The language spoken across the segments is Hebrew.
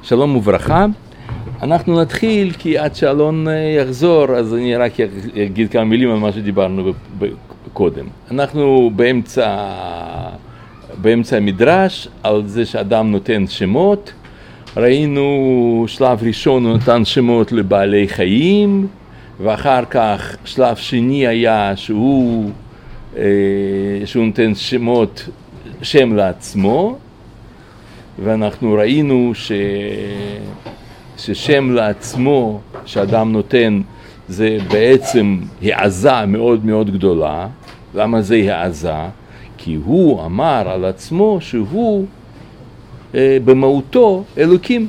שלום וברכה. אנחנו נתחיל, כי עד שאלון יחזור, אז אני רק אגיד כמה מילים על מה שדיברנו קודם. אנחנו באמצע המדרש, על זה שאדם נותן שמות. ראינו שלב ראשון הוא נתן שמות לבעלי חיים, ואחר כך שלב שני היה שהוא נותן שם לעצמו, ואנחנו ראינו ששם לעצמו שאדם נותן זה בעצם העזה מאוד מאוד גדולה. למה זה העזה? כי הוא אמר על עצמו שהוא במהותו אלוקים.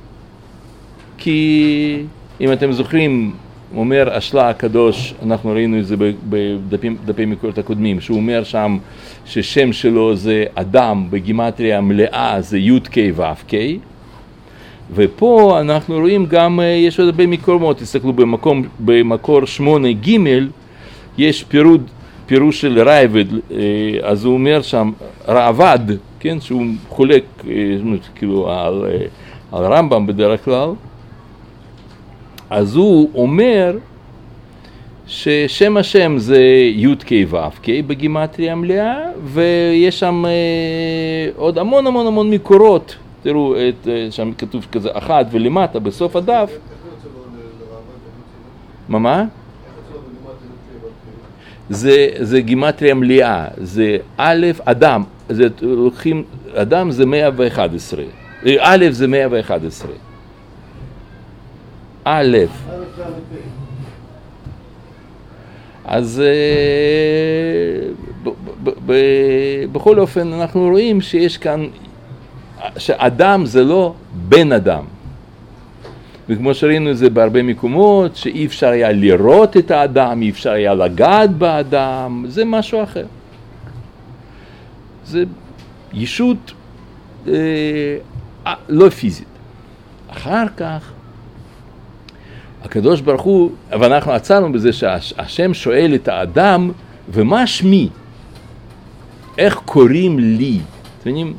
כי אם אתם זוכרים, אומר השלה הקדוש, אנחנו ראינו את זה בדפי מקורות הקודמים, שהוא אומר שם ששם שלו זה אדם, בגימטריה מלאה זה י' ק' ו' ק', ופה אנחנו רואים גם, יש עוד הרבה מקומות, תסתכלו במקור 8 ג' יש פירוש של רייבד, אז הוא אומר שם רעבד, כן, שהוא חולק כאילו על רמב"ם בדרך כלל, אז הוא אומר ששם השם זה י' ק' ו' ק' בגימטריה מלאה, ויש שם עוד המון מקורות. תראו, שם כתוב כזה אחד ולמטה בסוף הדף. מה? זה גימטריה מלאה, זה א' אדם, לוקחים אדם זה 111, א' זה 111. א', אז בכל אופן אנחנו רואים שיש כאן, שאדם זה לא בן אדם. וכמו שראינו את זה בהרבה מקומות, שאי אפשר היה לראות את האדם, אי אפשר היה לגעת באדם, זה משהו אחר. זה ישות לא פיזית. אחר כך, הקדוש ברוך הוא, ואנחנו עצרנו בזה שהשם שואל את האדם, ומה שמי? איך קוראים לי? אתם יודעים,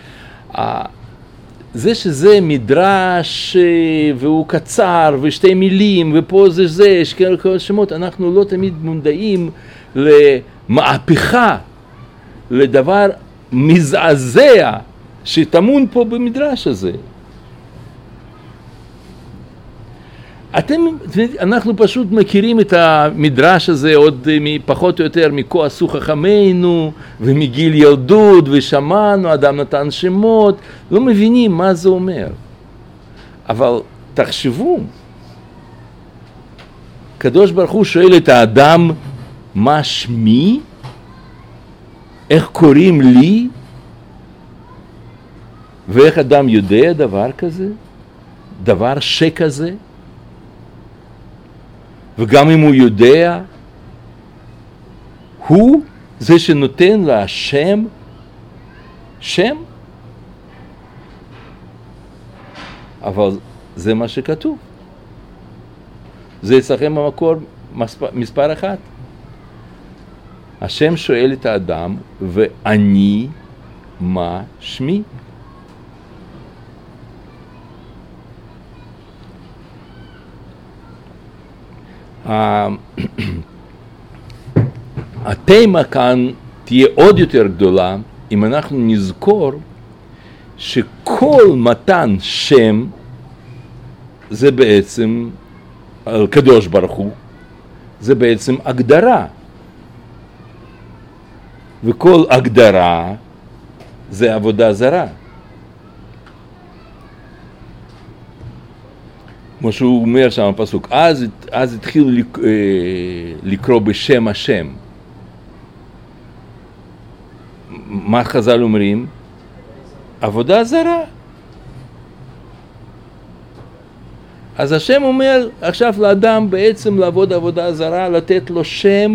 זה שזה מדרש והוא קצר ושתי מילים ופה זה, יש כאלה שמות, אנחנו לא תמיד מודעים למהפכה, לדבר מזעזע שטמון פה במדרש הזה. אנחנו פשוט מכירים את המדרש הזה עוד פחות או יותר מכה עשו חכמינו ומגיל ילדות ושמענו, אדם נתן שמות, לא מבינים מה זה אומר. אבל תחשבו, קדוש ברוך הוא שואל את האדם, מה שמי? איך קוראים לי? ואיך אדם יודע דבר כזה? דבר שכזה? וגם אם הוא יודע, הוא זה שנותן לה שם, אבל זה מה שכתוב. זה אצלכם במקור מספר 1. השם שואל את האדם, ואני מה שמי? התמה כאן תהיה עוד יותר גדולה אם אנחנו נזכור שכל מתן שם זה בעצם על קדוש ברוך הוא, זה בעצם הגדרה, וכל הגדרה זה עבודה זרה. כמו שהוא אומר שם בפסוק, אז התחילו לקרוא בשם השם. מה חז"ל אומרים? עבודה זרה. אז השם אומר עכשיו לאדם בעצם לעבוד עבודה זרה, לתת לו שם,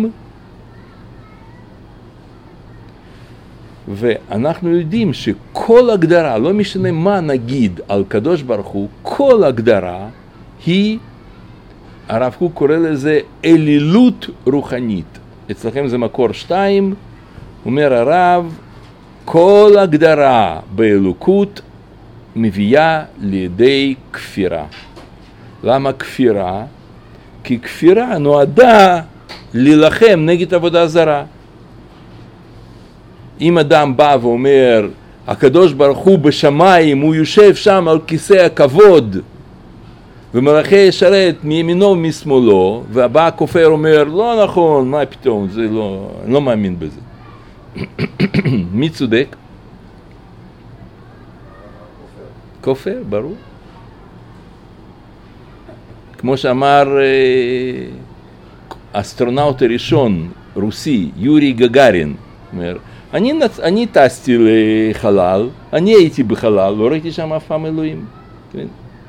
ואנחנו יודעים שכל הגדרה, לא משנה מה נגיד על קדוש ברוך הוא, כל הגדרה היא, הרב קוק קורא לזה אלילות רוחנית. אצלכם זה מקור 2, אומר הרב, כל הגדרה באלוקות מביאה לידי כפירה. למה כפירה? כי כפירה נועדה להילחם נגד עבודה זרה. אם אדם בא ואומר, הקדוש ברוך הוא בשמיים, הוא יושב שם על כיסא הכבוד, ומלאכי ישרת מימינו ומשמאלו, והבא הכופר אומר, לא נכון, מה פתאום, זה לא, אני לא מאמין בזה. מי צודק? כופר, ברור. כמו שאמר אסטרונאוט הראשון, רוסי, יורי גגארין, אומר, אני טסתי לחלל, אני הייתי בחלל, לא ראיתי שם אף פעם אלוהים. כן?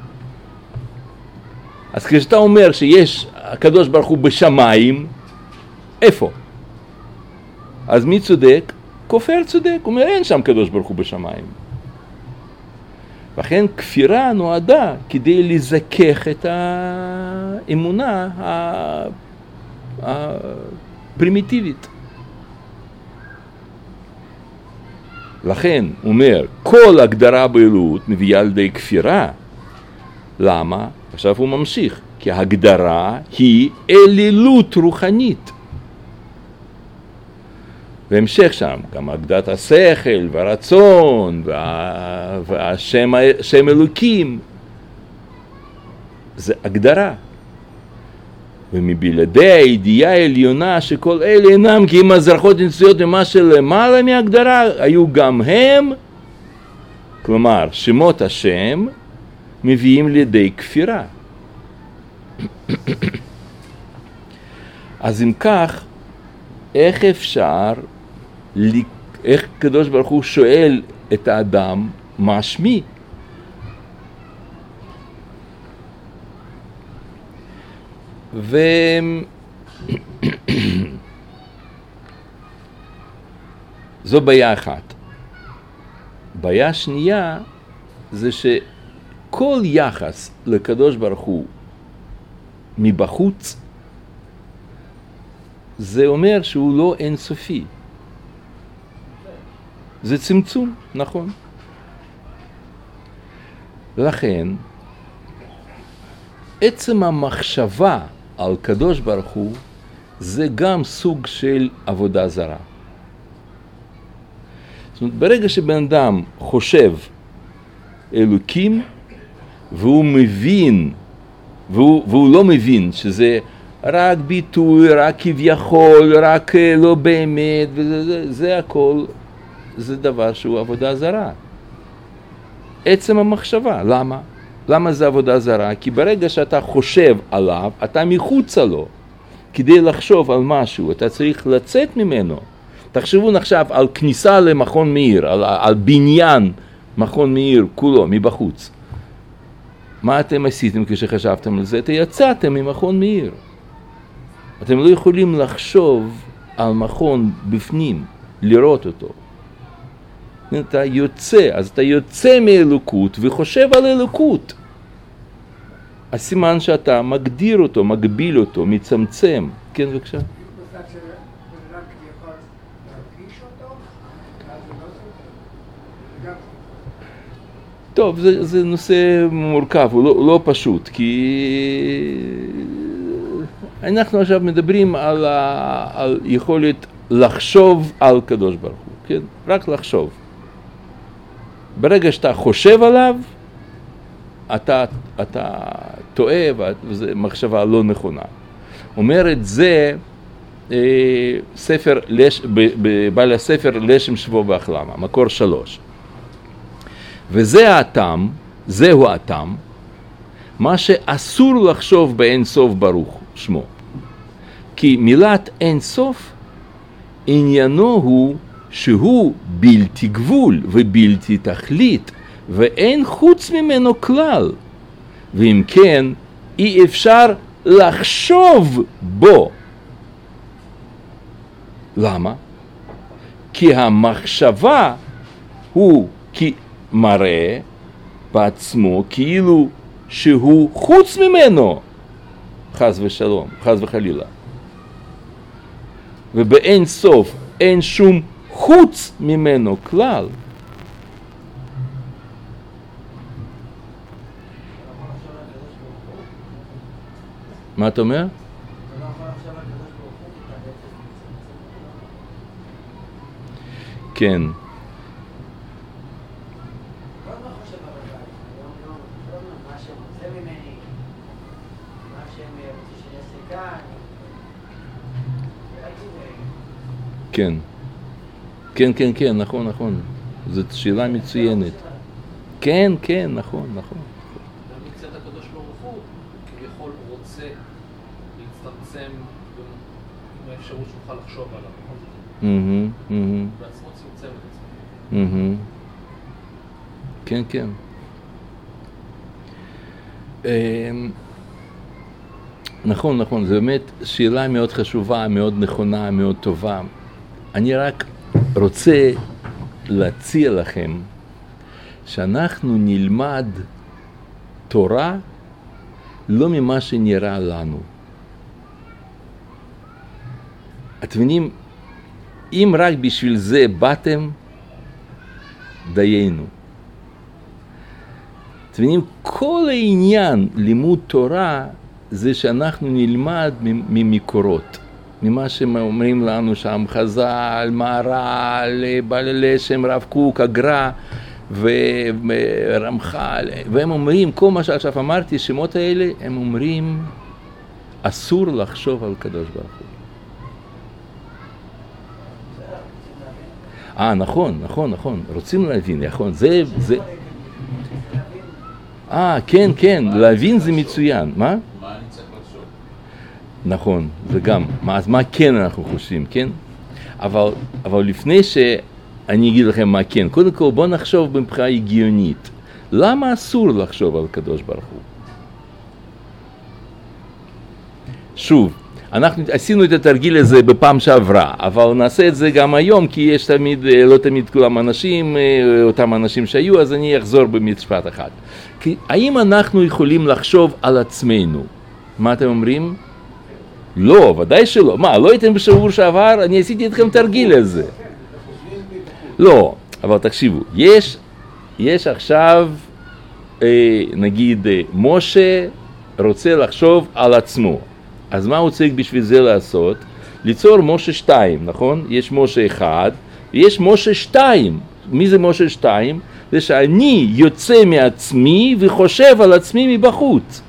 אז כשאתה אומר שיש הקדוש ברוך הוא בשמיים, איפה? אז מי צודק? כופר צודק, הוא אומר אין שם קדוש ברוך הוא בשמיים. לכן כפירה נועדה כדי לזכך את האמונה הפרימיטיבית. לכן הוא אומר, כל הגדרה באלוהות מביאה לידי כפירה. למה? עכשיו הוא ממשיך, כי ההגדרה היא אלילות רוחנית. והמשך שם, גם הגדרת השכל והרצון והשם אלוקים, זה הגדרה. ומבלעדי הידיעה העליונה שכל אלה אינם כי אם הזרחות נצויות ממה שלמעלה מהגדרה, היו גם הם, כלומר שמות השם, מביאים לידי כפירה. אז אם כך, איך אפשר, איך קדוש ברוך הוא שואל את האדם, מה שמי? זו בעיה אחת. בעיה שנייה זה שכל יחס לקדוש ברוך הוא מבחוץ, זה אומר שהוא לא אינסופי. זה צמצום, נכון. לכן, עצם המחשבה על קדוש ברוך הוא, זה גם סוג של עבודה זרה. זאת אומרת, ברגע שבן אדם חושב אלוקים, והוא מבין, והוא לא מבין שזה רק ביטוי, רק כביכול, רק לא באמת, זה הכל, זה דבר שהוא עבודה זרה. עצם המחשבה, למה? למה זה עבודה זרה? כי ברגע שאתה חושב עליו, אתה מחוצה לו. כדי לחשוב על משהו, אתה צריך לצאת ממנו. תחשבו עכשיו על כניסה למכון מאיר, על בניין מכון מאיר כולו, מבחוץ. מה אתם עשיתם כשחשבתם על זה? אתם יצאתם ממכון מאיר. אתם לא יכולים לחשוב על מכון בפנים, לראות אותו. אתה יוצא, אז אתה יוצא מאלוקות וחושב על אלוקות. הסימן שאתה מגדיר אותו, מגביל אותו, מצמצם. כן, בבקשה. טוב, זה נושא מורכב, הוא לא פשוט, כי אנחנו עכשיו מדברים על יכולת לחשוב על קדוש ברוך הוא, כן? רק לחשוב. ברגע שאתה חושב עליו, אתה טועה, וזו מחשבה לא נכונה. אומר את זה בעל הספר לשם שבו והחלמה, מקור 3. וזה הטעם, זהו הטעם, מה שאסור לחשוב באין סוף ברוך שמו. כי מילת אין סוף, עניינו הוא שהוא בלתי גבול ובלתי תכלית, ואין חוץ ממנו כלל. ואם כן, אי אפשר לחשוב בו. למה? כי המחשבה הוא מראה בעצמו כאילו שהוא חוץ ממנו, חס ושלום, חס וחלילה. ובאין סוף אין שום חוץ ממנו כלל. מה אתה אומר? כן. כן. כן, כן, כן, נכון, נכון. זאת שאלה מצוינת. כן, כן, נכון, נכון. גם מצד הקדוש ברוך הוא, כביכול רוצה להצטמצם עם האפשרות שנוכל לחשוב עליו. בעצמו צמצם את עצמו. כן, כן. נכון, נכון, זו באמת שאלה מאוד חשובה, מאוד נכונה, מאוד טובה. אני רק רוצה להציע לכם שאנחנו נלמד תורה לא ממה שנראה לנו. אתם מבינים, אם רק בשביל זה באתם, דיינו. אתם מבינים, כל העניין לימוד תורה זה שאנחנו נלמד ממקורות. ממה שאומרים לנו שם חז"ל, מהר"ל, בעל לשם, רב קוק, הגר"א ורמח"ל, והם אומרים, כל מה שעכשיו אמרתי, שמות האלה, הם אומרים, אסור לחשוב על קדוש ברוך הוא. נכון, נכון, נכון, רוצים להבין, נכון, זה... כן, כן, להבין זה מצוין, מה? מה אני צריך לחשוב? נכון, זה גם, אז מה כן אנחנו חושבים, כן? אבל לפני שאני אגיד לכם מה כן, קודם כל בואו נחשוב מבחינה הגיונית. למה אסור לחשוב על קדוש ברוך הוא? שוב, אנחנו עשינו את התרגיל הזה בפעם שעברה, אבל נעשה את זה גם היום, כי יש תמיד, לא תמיד כולם אנשים, אותם אנשים שהיו, אז אני אחזור במשפט אחד. כי האם אנחנו יכולים לחשוב על עצמנו? מה אתם אומרים? לא, ודאי שלא. מה, לא הייתם בשבוע שעבר? אני עשיתי אתכם תרגיל לזה. לא, אבל תקשיבו, יש עכשיו, נגיד, משה רוצה לחשוב על עצמו. אז מה הוא צריך בשביל זה לעשות? ליצור משה 2, נכון? יש משה 1, ויש משה 2. מי זה משה 2? זה שאני יוצא מעצמי וחושב על עצמי מבחוץ.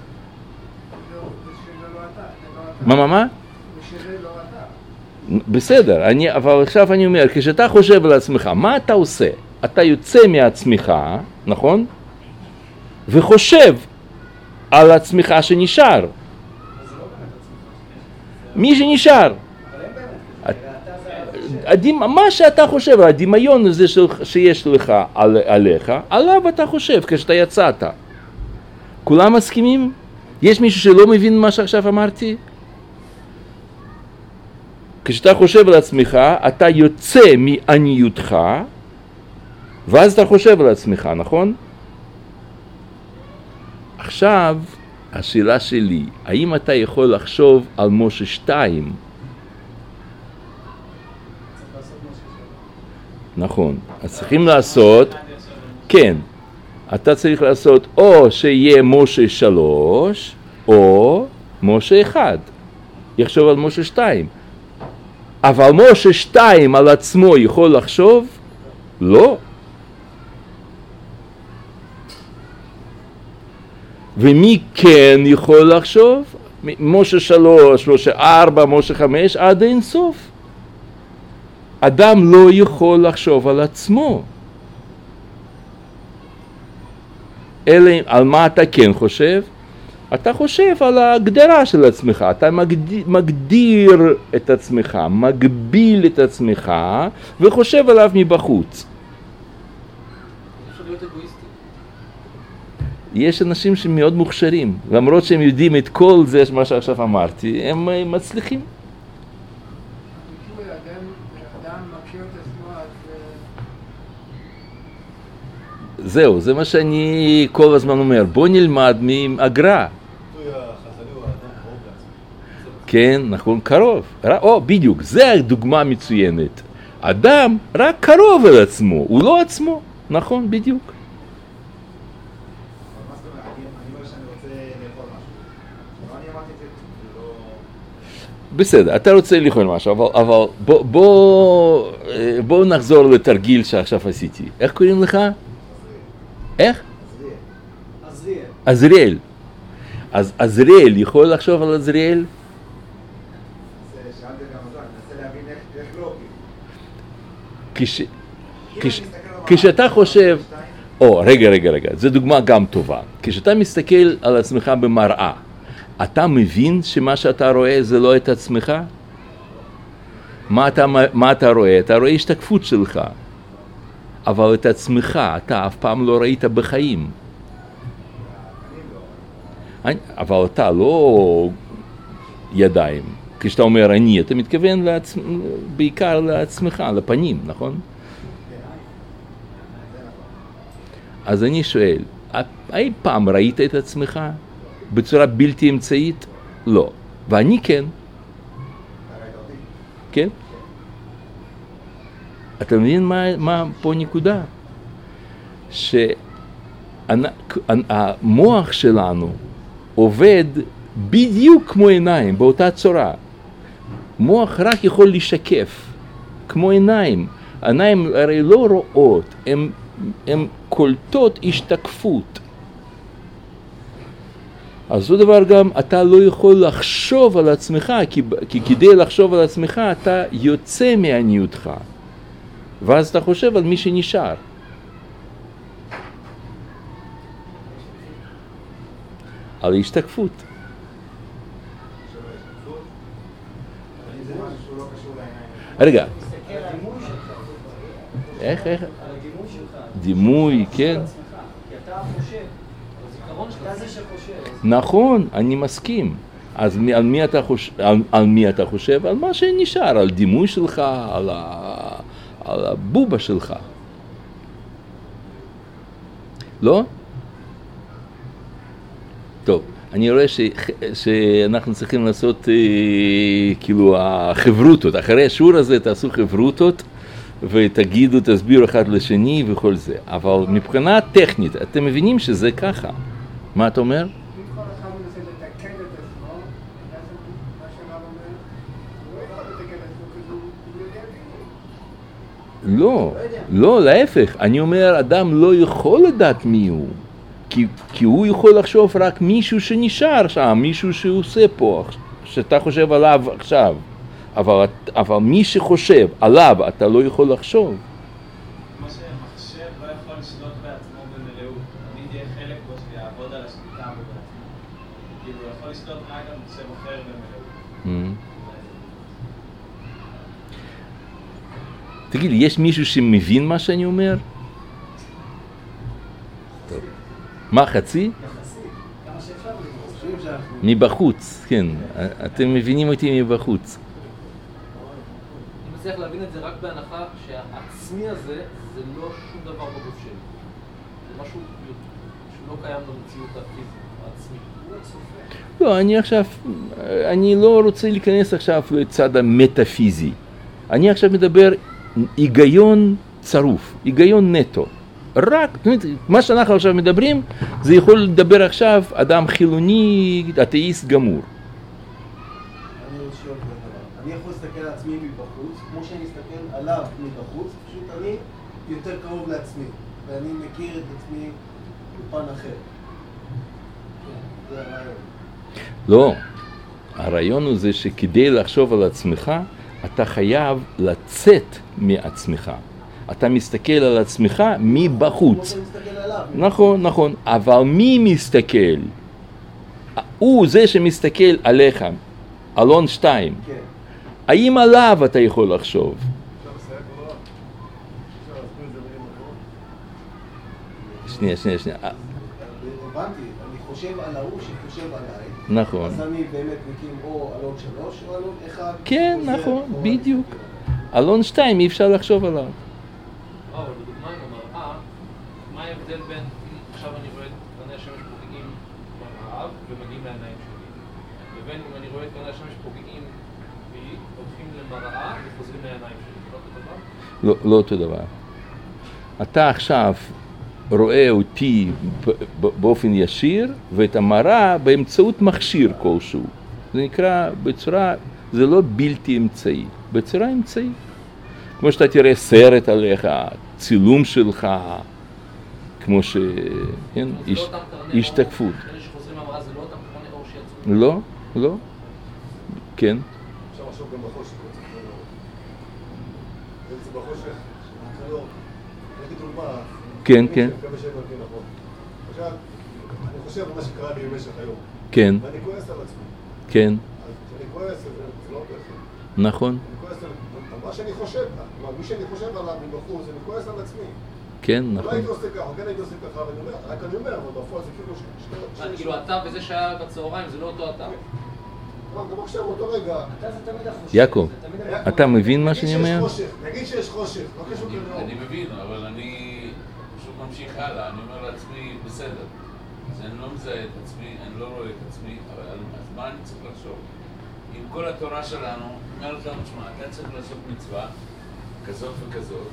מה? בסדר, אבל עכשיו אני אומר, כשאתה חושב על עצמך, מה אתה עושה? אתה יוצא מעצמך, נכון? וחושב על עצמך שנשאר. מי שנשאר. מה שאתה חושב, הדמיון הזה שיש לך עליך, עליו אתה חושב כשאתה יצאת. כולם מסכימים? יש מישהו שלא מבין מה שעכשיו אמרתי? כשאתה חושב על עצמך, אתה יוצא מעניותך, ואז אתה חושב על עצמך, נכון? עכשיו, השאלה שלי, האם אתה יכול לחשוב על משה 2? נכון, אז צריכים לעשות, כן, אתה צריך לעשות או שיהיה משה 3, או משה 1, יחשוב על משה 2. אבל משה 2 על עצמו יכול לחשוב? לא. ומי כן יכול לחשוב? משה 3, משה 4, משה 5, עד אין סוף. אדם לא יכול לחשוב על עצמו. אלא על מה אתה כן חושב? אתה חושב על ההגדרה של עצמך, אתה מגדיר את עצמך, מגביל את עצמך וחושב עליו מבחוץ. יש אנשים שמאוד מוכשרים, למרות שהם יודעים את כל זה מה שעכשיו אמרתי, הם מצליחים. זהו, זה מה שאני כל הזמן אומר, בוא נלמד מהגר"א. כן, נכון, קרוב. בדיוק, זה הדוגמה המצוינת. אדם רק קרוב אל עצמו, הוא לא עצמו. נכון, בדיוק. אני אמרתי את זה, זה לא... בסדר, אתה רוצה לאכול משהו, אבל בוא נחזור לתרגיל שעכשיו עשיתי. איך קוראים לך? איך? עזריאל. אז עזריאל, יכול לחשוב על עזריאל? שאלתי גם אותו, אני מנסה להבין איך לא, כשאתה חושב... רגע, זו דוגמה גם טובה. כשאתה מסתכל על עצמך במראה, אתה מבין שמה שאתה רואה זה לא את עצמך? מה אתה רואה? אתה רואה השתקפות שלך. אבל את עצמך אתה אף פעם לא ראית בחיים. אבל אתה לא ידיים. כשאתה אומר אני, אתה מתכוון בעיקר לעצמך, לפנים, נכון? אז אני שואל, אי פעם ראית את עצמך בצורה בלתי אמצעית? לא. ואני כן. כן? אתה מבין מה פה נקודה? שהמוח שלנו עובד בדיוק כמו עיניים, באותה צורה. מוח רק יכול לשקף, כמו עיניים. עיניים הרי לא רואות, הן קולטות השתקפות. אז זו דבר גם, אתה לא יכול לחשוב על עצמך, כי כדי לחשוב על עצמך אתה יוצא מעניותך. ואז אתה חושב על מי שנשאר. על ההשתקפות. רגע. איך? דימוי, כן. כי אתה חושב, הזיכרון שלך זה שחושב. נכון, אני מסכים. אז על מי אתה חושב? על מה שנשאר, על דימוי שלך, על הבובה שלך. לא? טוב, אני רואה שאנחנו צריכים לעשות כאילו החברותות. אחרי השיעור הזה תעשו חברותות ותגידו, תסבירו אחד לשני וכל זה. אבל מבחינה טכנית, אתם מבינים שזה ככה. מה אתה אומר? כל אחד מנסה לתקן את עצמו, מה שהרב אומר, הוא לא יכול לתקן את עצמו, כי הוא יודע. לא, להפך. אני אומר, אדם לא יכול לדעת מי הוא. כי הוא יכול לחשוב רק מישהו שנשאר שם, מישהו שעושה פה, שאתה חושב עליו עכשיו. אבל מי שחושב עליו, אתה לא יכול לחשוב. כמו שמחשב לא יכול לשלוט בעצמו במלאות. תמיד יהיה חלק בו שיעבוד על השליטה בו בעצמו. כאילו, הוא יכול לשלוט רק על מחשב אחר במלאות. תגיד, יש מישהו שמבין מה שאני אומר? טוב. מה, חצי? מבחוץ, כן. אתם מבינים אותי מבחוץ. אני מצליח להבין את זה רק בהנחה שהעצמי הזה זה לא שום דבר בגוף שלי. זה משהו שלא קיים במציאות הפיזית, העצמי. לא, אני לא רוצה להיכנס עכשיו לצד המטאפיזי. אני עכשיו מדבר היגיון צרוף, היגיון נטו. רק, מה שאנחנו עכשיו מדברים, זה יכול לדבר עכשיו אדם חילוני, אתאיסט גמור. אני יכול להסתכל על עצמי מבחוץ, כמו שאני מסתכל עליו מבחוץ, פשוט אני יותר קרוב לעצמי, ואני מכיר את עצמי בפן אחר. זה הרעיון. לא, הרעיון הוא זה שכדי לחשוב על עצמך, אתה חייב לצאת מעצמך. אתה מסתכל על עצמך מבחוץ. כמו שאני מסתכל עליו. נכון, אבל מי מסתכל? הוא זה שמסתכל עליך, אלון 2. כן. האם עליו אתה יכול לחשוב? שנייה. הבנתי, אני חושב על ההוא שחושב עליי. נכון. אז אני באמת מקים או אלון 3 או אלון 1. כן, נכון, בדיוק. אלון 2 אי אפשר לחשוב עליו. אבל בדוגמה עם המראה, מה ההבדל בין, עכשיו אני רואה את קרני השמש פוגעים במראה ומגיעים לעיניים שלי, לבין אם אני רואה את קרני השמש פוגעים בי, הולכים למראה וחוזרים לעיניים שלי, לא אותו דבר? לא אותו דבר. אתה עכשיו רואה אותי באופן ישיר, ואת המראה באמצעות מכשיר כלשהו. זה נקרא בצורה, זה לא בלתי אמצעי, בצורה אמצעי. כמו שאתה תראה סרט עליך, צילום שלך, כמו ש... כן, השתקפות. אלה שחוזרים למראה זה לא אותם קרני אור שיצאו? לא. כן. אפשר לחשוב גם בחושך, זה בחושך, הקרנות, נגיד דוגמה, כן. אני מקווה שהבנתי נכון. עכשיו, אני חושב על מה שקרה לי במשך היום, כן. ואני כועס על עצמי. כן. אז כשאני כועס, זה לא כועס. נכון. אני כועס על מה שאני חושב, כלומר, מי שאני חושב עליו מבחוץ, אני כועס על עצמי. כן, לא נכון. הייתי עושה ככה, כן הייתי עושה ככה, רק אני אומר, אבל בפועל זה כאילו כאילו אתה וזה שהיה בצהריים זה לא אותו אתה. גם עכשיו, אותו רגע. יעקב, אתה מבין מה שאני אומר? נגיד שיש חושך, לא קשור כנראה. אני מבין, אבל אני פשוט ממשיך הלאה, אני אומר לעצמי, בסדר. אז אני לא מזהה את עצמי, אני לא רואה את עצמי, אבל אז מה אני צריך לחשוב? עם כל התורה שלנו, אומרת לנו, תשמע, אתה צריך לעשות מצווה כזאת וכזאת,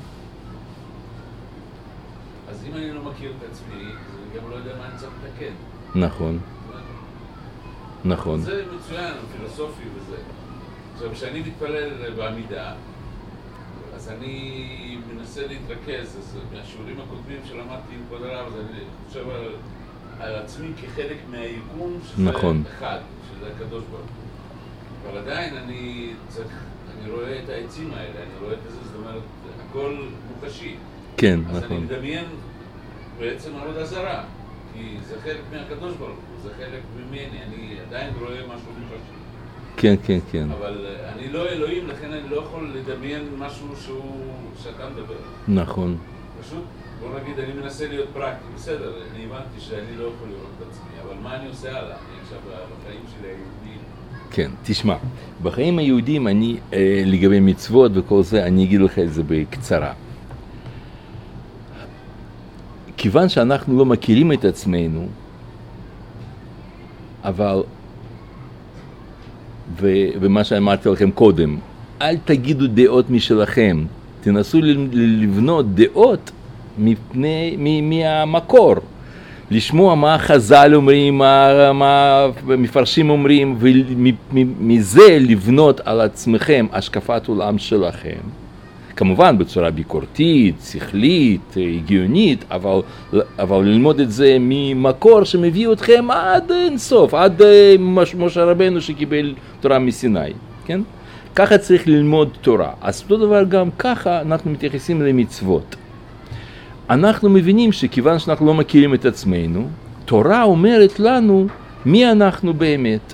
אז אם אני לא מכיר את עצמי, אז אני גם לא יודע מה אני צריך לתקן. נכון. נכון. זה מצוין, פילוסופי וזה. עכשיו, כשאני מתפלל בעמידה, אז אני מנסה להתרכז, אז מהשיעורים הקודמים שלמדתי עם כבוד הרב, אז אני חושב על עצמי כחלק מהיקום, שזה נכון. אחד, שזה הקדוש ברוך הוא. אבל עדיין אני רואה את העצים האלה, אני רואה את זה, זאת אומרת, הכל מוחשי. כן, אז נכון. אני מדמיין בעצם עבודה זרה, כי זה חלק מהקדוש ברוך הוא, זה חלק ממני, אני עדיין רואה משהו מוחשי. כן. אבל אני לא אלוהים, לכן אני לא יכול לדמיין משהו שאתה מדבר. נכון. פשוט, בוא נגיד, אני מנסה להיות פרקטי, בסדר, אני הבנתי שאני לא יכול לראות את עצמי, אבל מה אני עושה הלאה? אני עכשיו בחיים שלי היהודיים. כן, תשמע, בחיים היהודיים אני, לגבי מצוות וכל זה, אני אגיד לך את זה בקצרה. כיוון שאנחנו לא מכירים את עצמנו, אבל, ומה שאמרתי לכם קודם, אל תגידו דעות משלכם, תנסו לבנות דעות מהמקור, לשמוע מה חז"ל אומרים, מה מפרשים אומרים, ומזה לבנות על עצמכם השקפת עולם שלכם. כמובן בצורה ביקורתית, שכלית, הגיונית, אבל ללמוד את זה ממקור שמביא אתכם עד אינסוף, עד משה רבנו שקיבל תורה מסיני, כן? ככה צריך ללמוד תורה. אז אותו דבר גם ככה אנחנו מתייחסים למצוות. אנחנו מבינים שכיוון שאנחנו לא מכירים את עצמנו, תורה אומרת לנו מי אנחנו באמת.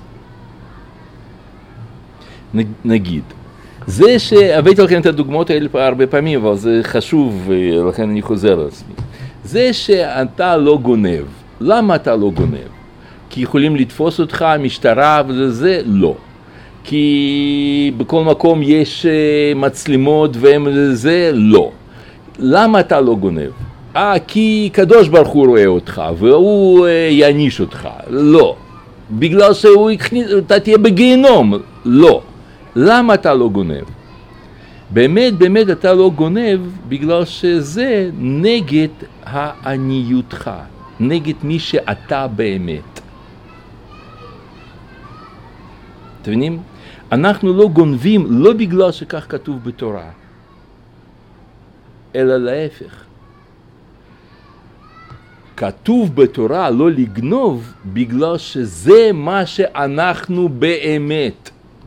נגיד, זה שהבאתי לכם את הדוגמאות האלה הרבה פעמים, אבל זה חשוב, לכן אני חוזר על עצמי. זה שאתה לא גונב. למה אתה לא גונב? כי יכולים לתפוס אותך, משטרה וזה, לא. כי בכל מקום יש מצלמות וזה, לא. למה אתה לא גונב? כי קדוש ברוך הוא רואה אותך והוא יעניש אותך. לא. בגלל אתה תהיה בגיהנום. לא. למה אתה לא גונב? באמת אתה לא גונב בגלל שזה נגד העניותך, נגד מי שאתה באמת. אתם מבינים? אנחנו לא גונבים לא בגלל שכך כתוב בתורה, אלא להפך. כתוב בתורה לא לגנוב בגלל שזה מה שאנחנו באמת.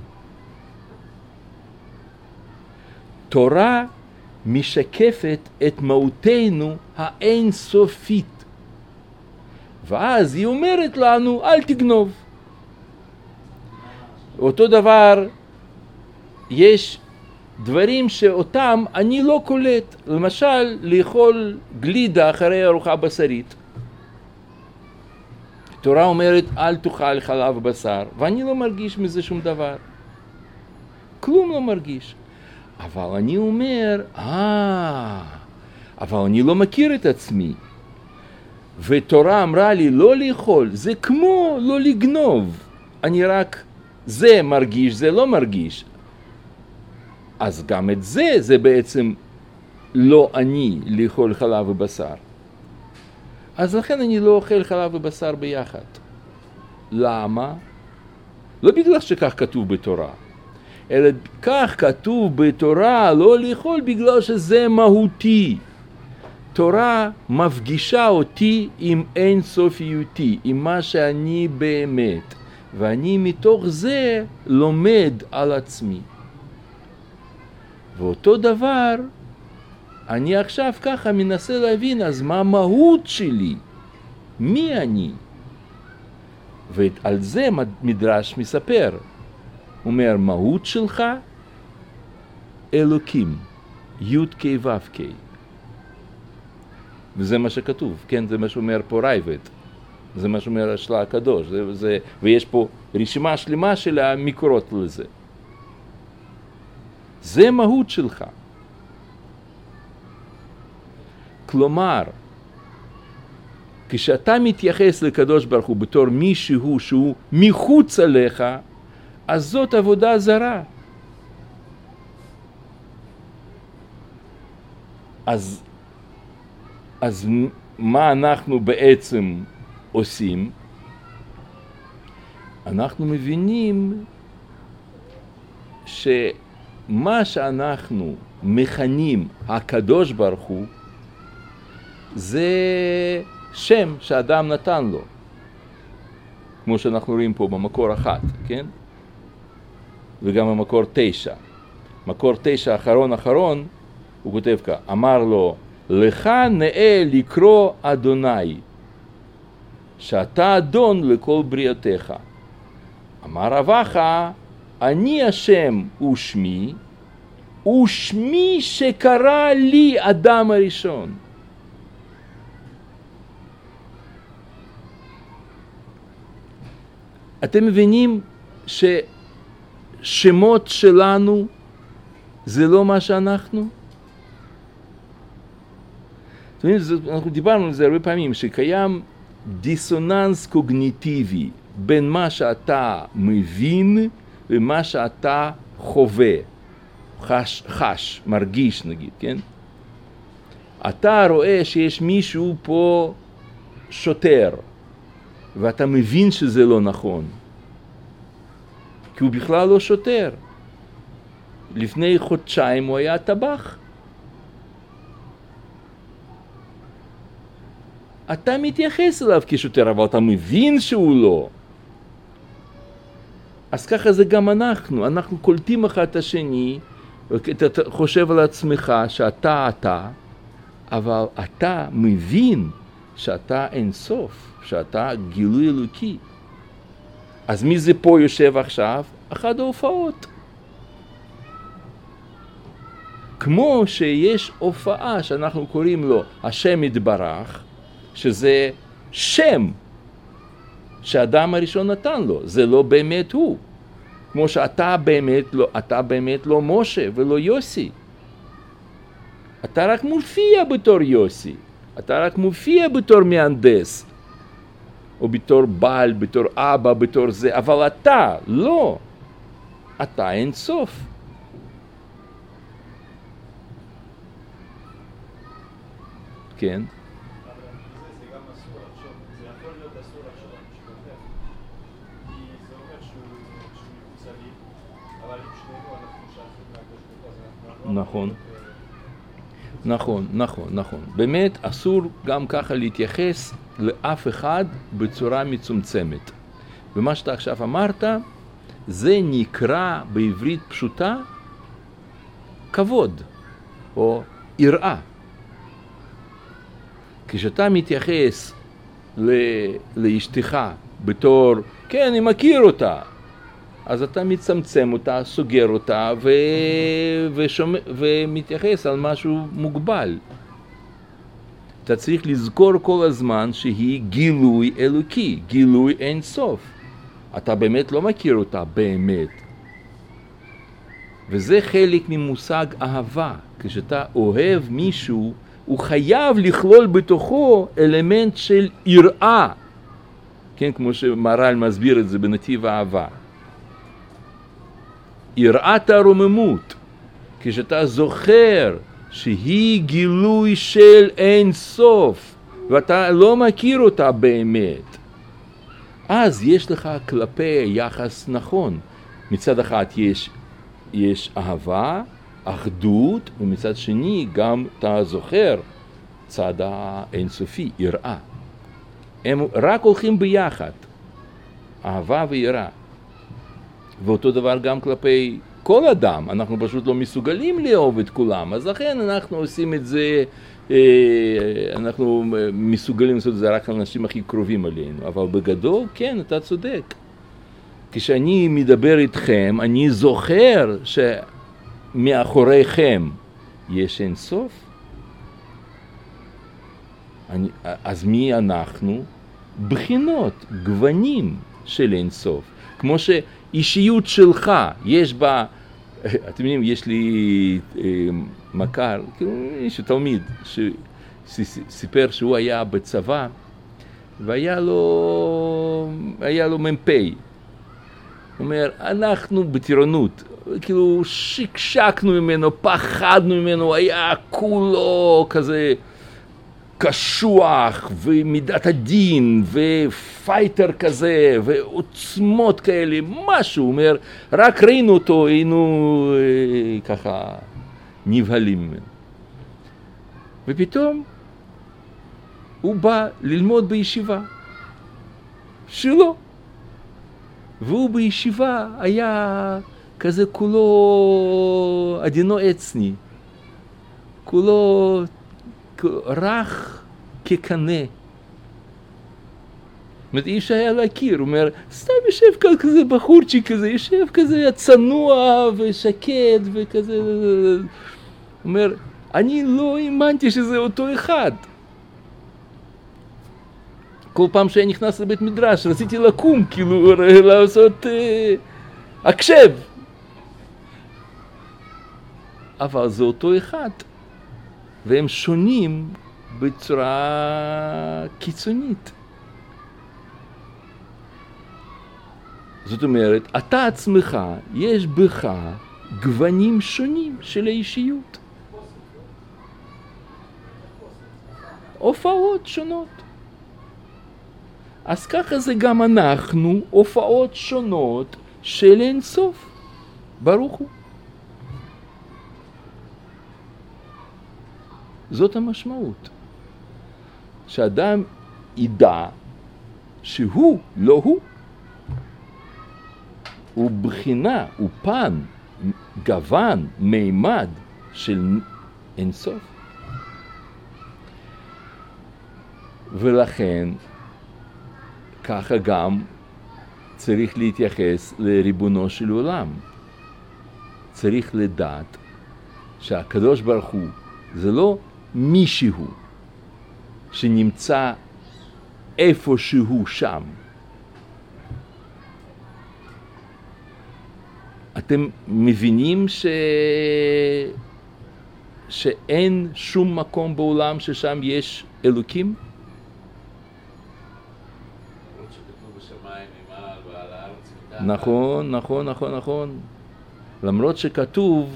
תורה משקפת את מהותנו האינסופית. ואז היא אומרת לנו, אל תגנוב. אותו דבר, יש דברים שאותם אני לא קולט. למשל, לאכול גלידה אחרי ארוחה בשרית. תורה אומרת, אל תאכל חלב בשר, ואני לא מרגיש מזה שום דבר. כלום לא מרגיש. אבל אני אומר, אבל אני לא מכיר את עצמי. ותורה אמרה לי לא לאכול, זה כמו לא לגנוב. אני רק, זה מרגיש, זה לא מרגיש. אז גם את זה בעצם לא אני לאכול חלב ובשר. אז לכן אני לא אוכל חלב ובשר ביחד. למה? לא בגלל שכך כתוב בתורה, אלא כך כתוב בתורה לא לאכול בגלל שזה מהותי. תורה מפגישה אותי עם אין סופיותי, עם מה שאני באמת, ואני מתוך זה לומד על עצמי. ואותו דבר, אני עכשיו ככה מנסה להבין, אז מה המהות שלי? מי אני? ועל זה מדרש מספר. הוא אומר, מהות שלך, אלוקים, י' כ' ו' כ'. וזה מה שכתוב, כן? זה מה שאומר פה רייבד. זה מה שאומר השלה הקדוש. ויש פה רשימה שלמה של המקורות לזה. זה מהות שלך. כלומר, כשאתה מתייחס לקדוש ברוך הוא בתור מישהו שהוא מחוץ עליך, אז זאת עבודה זרה. אז מה אנחנו בעצם עושים? אנחנו מבינים שמה שאנחנו מכנים הקדוש ברוך הוא, זה שם שאדם נתן לו. כמו שאנחנו רואים פה במקור 1, כן? וגם במקור 9. מקור 9 אחרון, הוא כותב כך, אמר לו, לך נאה לקרוא אדוני, שאתה אדון לכל בריאותיך. אמר אבך, אני השם ושמי, ושמי שקרא לי אדם הראשון. אתם מבינים ששמות שלנו זה לא מה שאנחנו? אנחנו דיברנו על זה הרבה פעמים, שקיים דיסוננס קוגניטיבי בין מה שאתה מבין ומה שאתה חווה, חש, מרגיש נגיד, כן? אתה רואה שיש מישהו פה שוטר, ואתה מבין שזה לא נכון, כי הוא בכלל לא שוטר. לפני חודשיים הוא היה טבח. אתה מתייחס אליו כשוטר, אבל אתה מבין שהוא לא. אז ככה זה גם אנחנו קולטים אחד את השני, אתה חושב על עצמך שאתה אתה, אבל אתה מבין שאתה אין סוף, שאתה גילוי אלוקי. אז מי זה פה יושב עכשיו? אחד ההופעות. כמו שיש הופעה שאנחנו קוראים לו השם יתברך, שזה שם שהאדם הראשון נתן לו, זה לא באמת הוא. כמו שאתה באמת לא משה ולא יוסי. אתה רק מופיע בתור יוסי, אתה רק מופיע בתור מהנדס, או בתור בעל, בתור אבא, בתור זה, אבל אתה לא, אתה אין סוף. כן? זה גם אסור לחשוב, זה יכול להיות אסור לחשוב על משהו אחר, כי זה אומר שהוא מחוצלי, אבל עם שנינו אנחנו שייכים לקדוש ברוך הוא, אז נכון. באמת אסור גם ככה להתייחס לאף אחד בצורה מצומצמת. ומה שאתה עכשיו אמרת, זה נקרא בעברית פשוטה כבוד או יראה. כשאתה מתייחס לאשתך בתור, כן, אני מכיר אותה, אז אתה מצמצם אותה, סוגר אותה ומתייחס על משהו מוגבל. אתה צריך לזכור כל הזמן שהיא גילוי אלוקי, גילוי אין סוף. אתה באמת לא מכיר אותה באמת. וזה חלק ממושג אהבה. כשאתה אוהב מישהו, הוא חייב לכלול בתוכו אלמנט של יראה. כן, כמו שמהר"ל מסביר את זה בנתיב האהבה. יראת הרוממות. כשאתה זוכר שהיא גילוי של אין סוף, ואתה לא מכיר אותה באמת, אז יש לך כלפי יחס נכון. מצד אחד יש אהבה, אחדות, ומצד שני גם אתה זוכר צד האינסופי, יראה. הם רק הולכים ביחד, אהבה ויראה. ואותו דבר גם כלפי כל אדם, אנחנו פשוט לא מסוגלים לאהוב את כולם, אז לכן אנחנו עושים את זה, אנחנו מסוגלים לעשות את זה רק לאנשים הכי קרובים עלינו, אבל בגדול, כן, אתה צודק. כשאני מדבר איתכם, אני זוכר שמאחוריכם יש אין סוף. אז מי אנחנו? בחינות, גוונים של אין סוף. כמו שאישיות שלך, יש בה, אתם יודעים, יש לי מכר, איש תלמיד, שסיפר שהוא היה בצבא, והיה לו מ"פ. הוא אומר, אנחנו בטירונות, כאילו שקשקנו ממנו, פחדנו ממנו, היה כולו כזה קשוח ומידת הדין ופייטר כזה ועוצמות כאלה, משהו. הוא אומר, רק ראינו אותו, היינו ככה נבהלים ממנו. ופתאום הוא בא ללמוד בישיבה שלו. והוא בישיבה היה כזה כולו עדינו עצני, כולו רך כקנה. זאת אומרת, אי אפשר היה להכיר. הוא אומר, סתם יושב כזה בחורצ'יק כזה, יושב כזה צנוע ושקט וכזה. הוא אומר, אני לא האמנתי שזה אותו אחד. כל פעם שאני נכנס לבית מדרש, רציתי לקום, כאילו, לעשות הקשב. אבל זה אותו אחד. והם שונים בצורה קיצונית. זאת אומרת, אתה עצמך, יש בך גוונים שונים של האישיות. הופעות שונות. אז ככה זה גם אנחנו, הופעות שונות של אין סוף. ברוך הוא. זאת המשמעות. שאדם ידע שהוא לא הוא. הוא בחינה, הוא פן, גוון, מימד של אין סוף. ולכן ככה גם צריך להתייחס לריבונו של עולם. צריך לדעת שהקדוש ברוך הוא זה לא מישהו שנמצא איפשהו שם. אתם מבינים שאין שום מקום בעולם ששם יש אלוקים? נכון, נכון, נכון, נכון. למרות שכתוב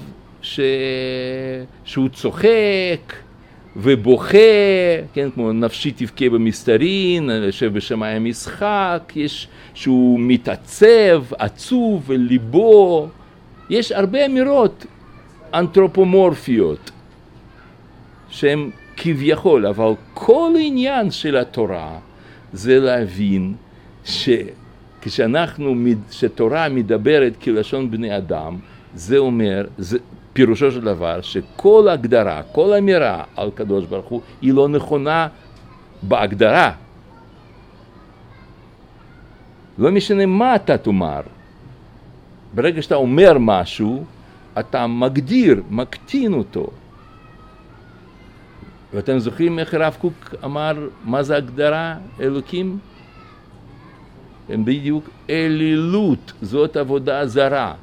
שהוא צוחק ובוכה, כן, כמו נפשי תבכה במסתרין, יושב בשמיים משחק, יש שהוא מתעצב, עצוב וליבו. יש הרבה אמירות אנתרופומורפיות שהן כביכול, אבל כל העניין של התורה זה להבין שתורה מדברת כלשון בני אדם, זה אומר, פירושו של דבר שכל הגדרה, כל אמירה על קדוש ברוך הוא, היא לא נכונה בהגדרה. לא משנה מה אתה תאמר. ברגע שאתה אומר משהו, אתה מגדיר, מקטין אותו. ואתם זוכרים איך הרב קוק אמר מה זה הגדרה אלוקים? הם בדיוק אלילות, זאת עבודה זרה.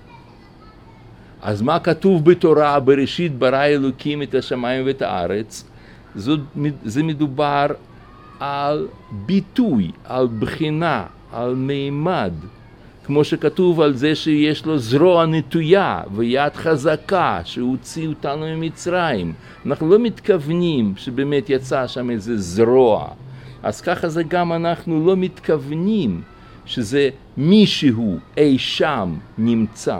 אז מה כתוב בתורה? בראשית ברא אלוקים את השמיים ואת הארץ. זה מדובר על ביטוי, על בחינה, על מימד כמו שכתוב על זה שיש לו זרוע נטויה ויד חזקה שהוציא אותנו ממצרים. אנחנו לא מתכוונים שבאמת יצא שם איזה זרוע. אז ככה זה גם אנחנו לא מתכוונים שזה מישהו אי שם נמצא.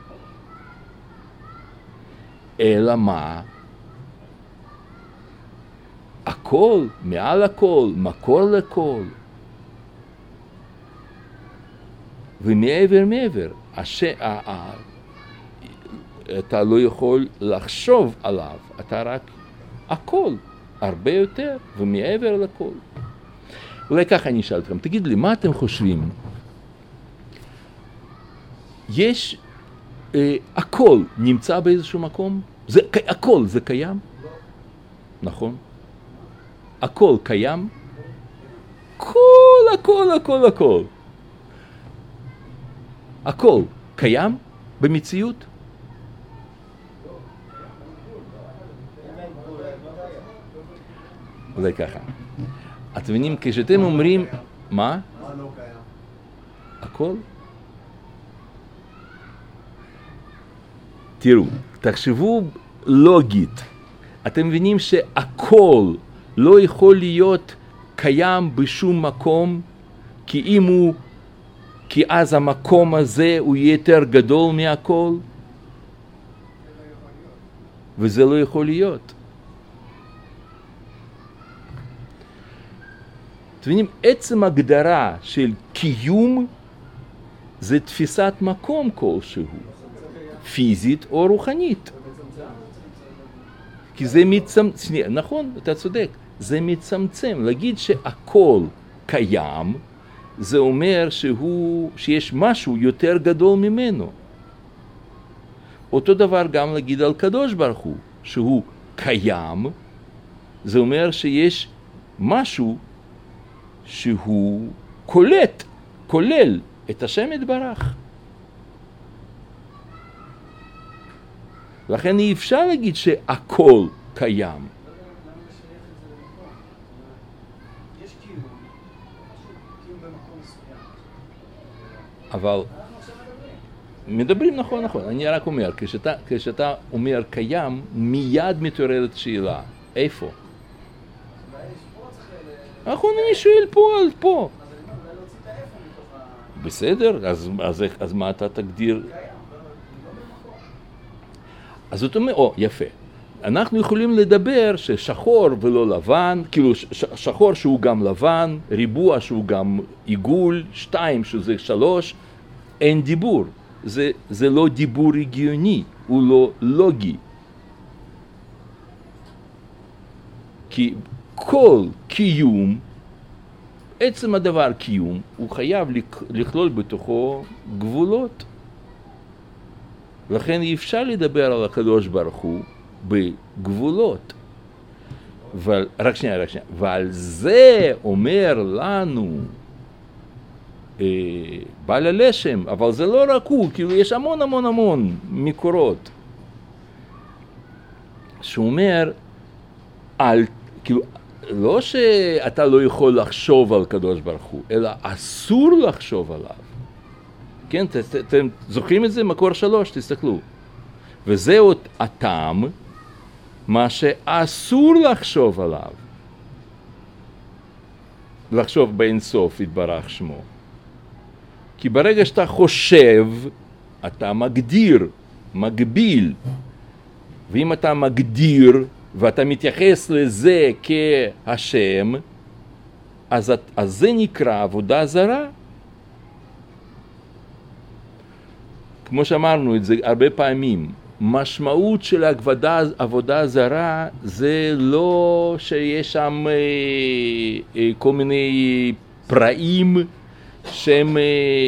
אלא מה? הכל, מעל הכל, מקור לכל. ומעבר, אתה לא יכול לחשוב עליו, אתה רק הכל, הרבה יותר ומעבר לכל. אולי ככה אני אשאל אתכם, תגיד לי, מה אתם חושבים? יש, הכל נמצא באיזשהו מקום? הכל זה קיים? נכון? הכל קיים? הכל. הכל קיים במציאות? אולי ככה. אתם מבינים, כשאתם אומרים, מה? מה לא קיים? הכל? תראו, תחשבו לוגית. אתם מבינים שהכל לא יכול להיות קיים בשום מקום, כי אז המקום הזה הוא יותר גדול מהכל? וזה לא יכול להיות. אתם מבינים, עצם הגדרה של קיום זה תפיסת מקום כלשהו, פיזית או רוחנית. כי זה מצמצם, נכון, אתה צודק, זה מצמצם. להגיד שהכל קיים, זה אומר שיש משהו יותר גדול ממנו. אותו דבר גם להגיד על קדוש ברוך הוא, שהוא קיים, זה אומר שיש משהו שהוא כולל את השם יתברך. לכן אי אפשר להגיד שהכל קיים. אבל מדברים נכון, אני רק אומר, כשאתה אומר קיים, מיד מתעוררת שאלה, איפה? נכון, אני שואל פה. בסדר, אז מה אתה תגדיר? אז זאת אומרת, יפה. אנחנו יכולים לדבר ששחור ולא לבן, כאילו שחור שהוא גם לבן, ריבוע שהוא גם עיגול, 2 שזה 3, אין דיבור. זה לא דיבור הגיוני, הוא לא לוגי. כי כל קיום, עצם הדבר קיום, הוא חייב לכלול בתוכו גבולות. לכן אי אפשר לדבר על הקדוש ברוך הוא בגבולות. רק שנייה. ועל זה אומר לנו בעל הלשם, אבל זה לא רק הוא, כאילו יש המון מקורות. שאומר, כאילו, לא שאתה לא יכול לחשוב על קדוש ברוך הוא, אלא אסור לחשוב עליו. כן, אתם זוכרים את זה? מקור 3, תסתכלו. וזהו הטעם, מה שאסור לחשוב עליו. לחשוב באינסוף יתברך שמו. כי ברגע שאתה חושב, אתה מגדיר, מגביל. ואם אתה מגדיר, ואתה מתייחס לזה כהשם, אז זה נקרא עבודה זרה. כמו שאמרנו את זה הרבה פעמים, משמעות של עבודה זרה זה לא שיש שם כל מיני פראים שהם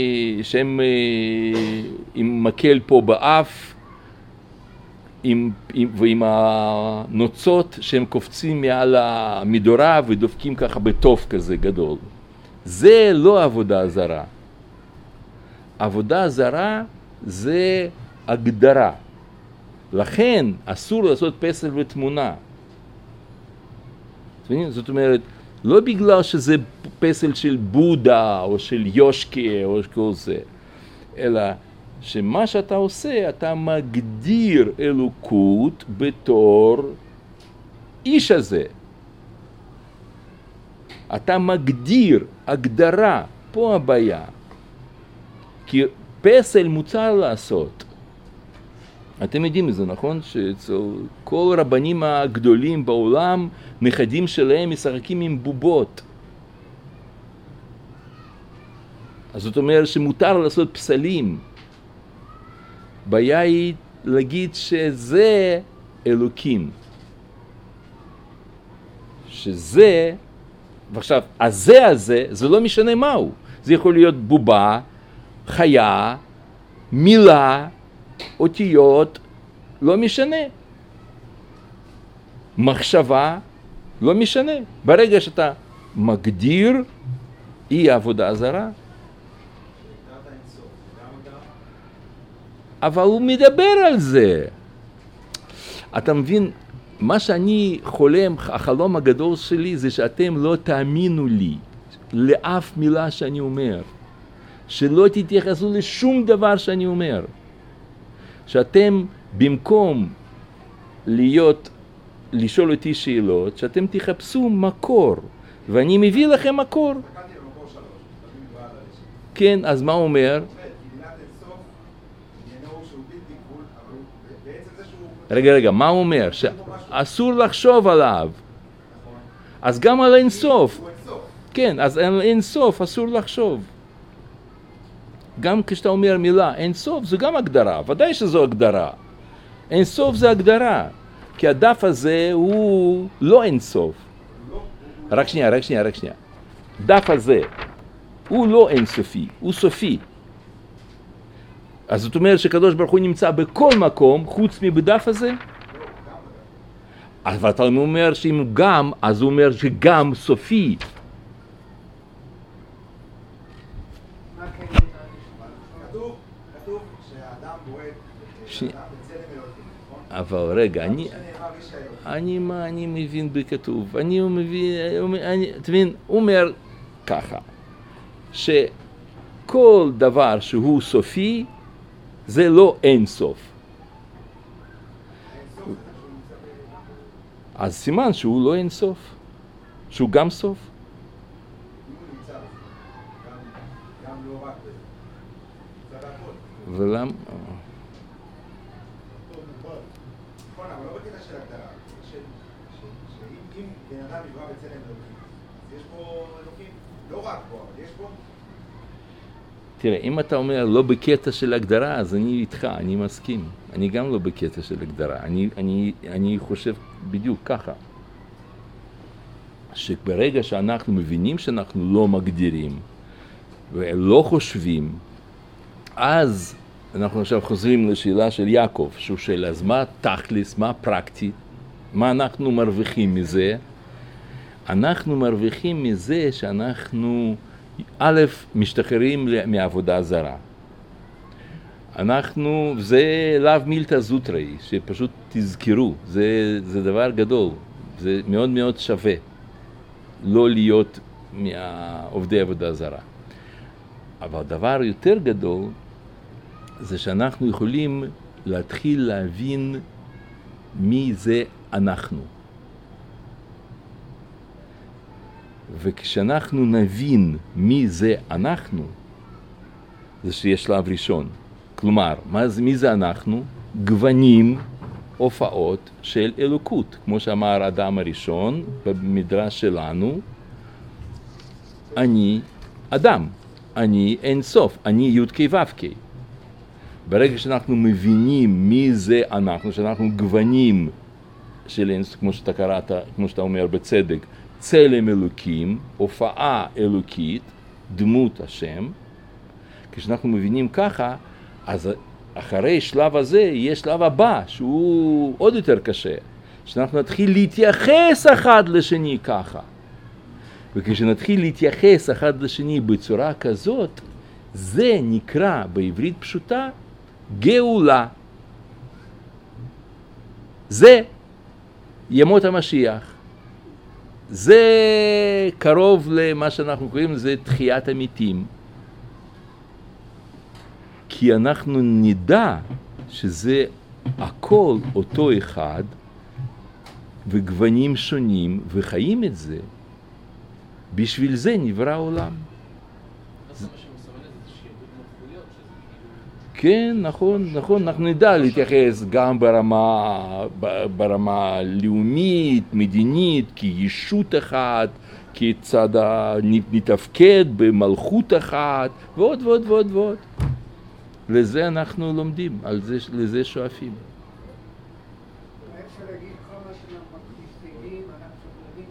עם מקל פה באף, ועם הנוצות שהם קופצים מעל המדורה ודופקים ככה בטוף כזה גדול. זה לא עבודה זרה. עבודה זרה זה הגדרה. לכן אסור לעשות פסל ותמונה. זאת אומרת, לא בגלל שזה פסל של בודה או של יושקה או כל זה, אלא שמה שאתה עושה, אתה מגדיר אלוקות בתור איש הזה. אתה מגדיר, הגדרה, פה הבעיה. כי פסל מוצר לעשות. אתם יודעים את זה, נכון? שכל הרבנים הגדולים בעולם, נכדים שלהם משחקים עם בובות. אז זאת אומרת שמותר לעשות פסלים. בעיה היא להגיד שזה אלוקים. שזה, ועכשיו, הזה, זה לא משנה מהו. זה יכול להיות בובה, חיה, מילה, אותיות, לא משנה. מחשבה, לא משנה. ברגע שאתה מגדיר, היא עבודה זרה. אבל הוא מדבר על זה. אתה מבין, מה שאני חולם, החלום הגדול שלי זה שאתם לא תאמינו לי, לאף מילה שאני אומר. שלא תתייחסו לשום דבר שאני אומר. שאתם במקום לשאול אותי שאלות, שאתם תחפשו מקור. ואני מביא לכם מקור. כן, אז מה הוא אומר? רגע, מה הוא אומר? שאסור לחשוב עליו. אז גם על אין סוף. כן, אז על אין סוף אסור לחשוב. גם כשאתה אומר מילה אין סוף, זה גם הגדרה. ודאי שזו הגדרה. אין סוף זה הגדרה. כי הדף הזה הוא לא אין סוף. רק שנייה. דף הזה הוא לא אין סופי, הוא סופי. אז זאת אומרת שקדוש ברוך הוא נמצא בכל מקום, חוץ מבדף הזה? אבל אתה אומר שאם גם, אז הוא אומר שגם סופי. כתוב שהאדם בועט בצלם אלוקים, נכון? אבל רגע, אני מבין בכתוב. אני מבין, תבין, הוא אומר ככה, שכל דבר שהוא סופי, זה לא אין סוף. אז סימן שהוא לא אין סוף, שהוא גם סוף. גם לא רק בזה. זה הכל. ולמה? נכון, אבל לא בקטע של הגדרה. שאם בן אדם נברא בצלם אלוקים, אז יש פה אלוקים, לא רק פה, אבל יש פה. תראה, אם אתה אומר לא בקטע של הגדרה, אז אני איתך, אני מסכים. אני גם לא בקטע של הגדרה. אני חושב בדיוק ככה. שברגע שאנחנו מבינים שאנחנו לא מגדירים ולא חושבים, אז אנחנו עכשיו חוזרים לשאלה של יעקב, שהוא שאלה, אז מה תכלס, מה פרקטי, מה אנחנו מרוויחים מזה? אנחנו מרוויחים מזה שאנחנו א', משתחררים מעבודה זרה. אנחנו, זה לאו מילתא זוטרי, שפשוט תזכרו, זה דבר גדול, זה מאוד מאוד שווה לא להיות מעובדי עבודה זרה. אבל דבר יותר גדול, זה שאנחנו יכולים להתחיל להבין מי זה אנחנו. וכשאנחנו נבין מי זה אנחנו, זה שיש שלב ראשון. כלומר, מי זה אנחנו? גוונים, הופעות של אלוקות. כמו שאמר אדם הראשון במדרש שלנו, אני אדם, אני אין סוף, אני י' כ' ו' כ'. ברגע שאנחנו מבינים מי זה אנחנו, שאנחנו גוונים של אין סוף, כמו שאתה קראת, כמו שאתה אומר בצדק, צלם אלוקים, הופעה אלוקית, דמות השם. כשאנחנו מבינים ככה, אז אחרי שלב הזה יש שלב הבא, שהוא עוד יותר קשה. שאנחנו נתחיל להתייחס אחד לשני ככה. וכשנתחיל להתייחס אחד לשני בצורה כזאת, זה נקרא בעברית פשוטה גאולה. זה ימות המשיח. זה קרוב למה שאנחנו קוראים, זה תחיית המתים. כי אנחנו נדע שזה הכל אותו אחד, וגוונים שונים, וחיים את זה. בשביל זה נברא העולם. כן, נכון, אנחנו נדע להתייחס גם ברמה לאומית, מדינית, כישות אחת, כיצד נתפקד במלכות אחת, ועוד ועוד ועוד ועוד. לזה אנחנו לומדים, לזה שואפים. אפשר להגיד כל מה שאנחנו מסתגלים, אנחנו יודעים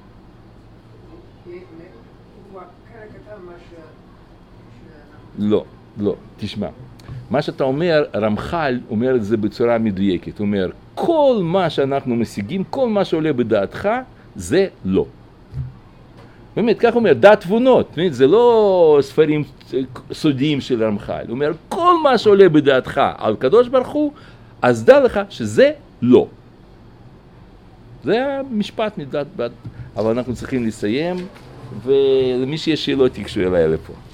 שהוא הקטע קטן מה שאנחנו... לא, תשמע. מה שאתה אומר, רמח"ל אומר את זה בצורה מדויקת. הוא אומר, כל מה שאנחנו משיגים, כל מה שעולה בדעתך, זה לא. באמת, כך הוא אומר, דעת תבונות. זה לא ספרים סודיים של רמח"ל. הוא אומר, כל מה שעולה בדעתך על קדוש ברוך הוא, אז דע לך שזה לא. זה המשפט מדעת, אבל אנחנו צריכים לסיים, ולמי שיש שאלות תקשו אליי לפה.